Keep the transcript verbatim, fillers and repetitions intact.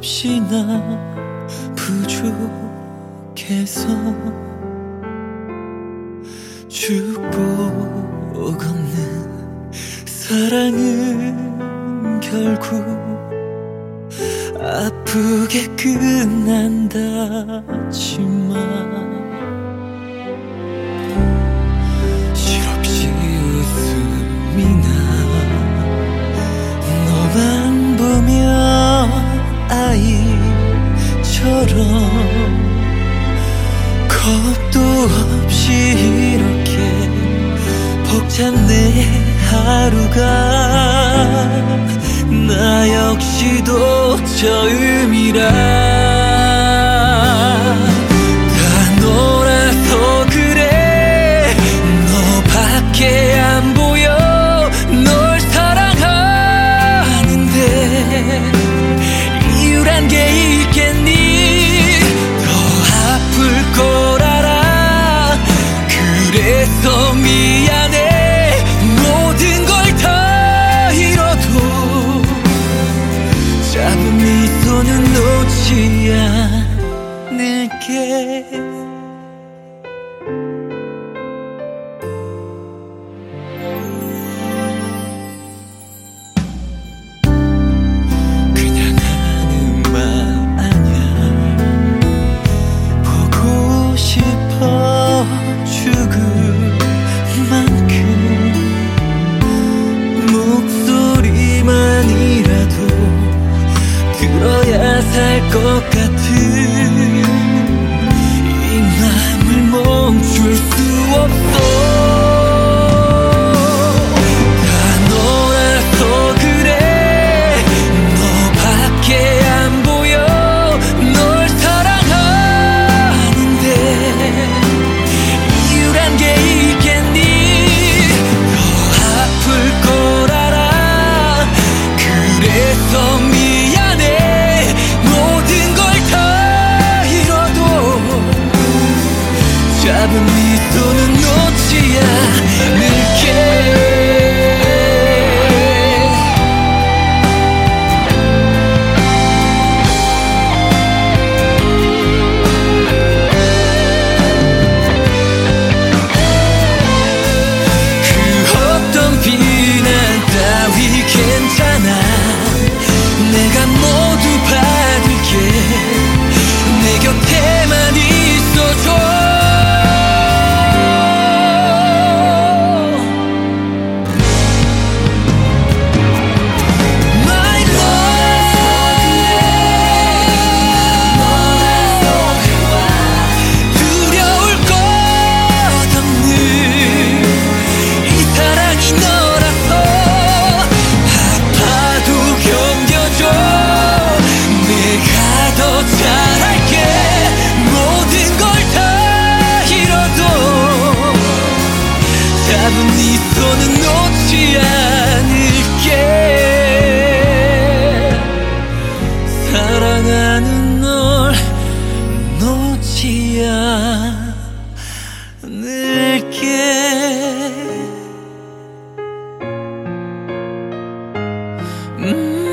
없이 나 부족해서 축복 없는 사랑은 결국 아프게 끝난다지만 실없이 웃음이 나 너만 보면 아이처럼 겁도 없이 이렇게 벅찬 내 하루가 나 역시도 처음이라 다 놀아서 그래 너밖에 안 보여 널 사랑하는데 이유란 게 있겠니 더 아플 걸 알아 그래서 미안해 모든 걸 다 잃어도 잡은 네 손은 놓지 않을게 그냥 하는 말 아냐 보고 싶어 죽을 만큼 목소리만이라도 들어야 살 것 같은 이 맘을 멈출 수 없어 다 놀아서 그래 너밖에 안 보여 널 사랑하는데 이유란 게 있겠니 더 아플 걸 알아 그래서 미안해 모든 걸 다 잃어도 잡은 네 손은 놓지 않을게 그 어떤 비난 따위 괜찮아 내가 모두 받을게 내 곁에만 있어줘 My love 두려울 것 없는 이 사랑이 너라서 아파도 견뎌줘 내가 더 잘할게 모든 걸 다 잃어도 잡은 네 손은 놓지 않을게 사랑하는 널 놓지 않을게 음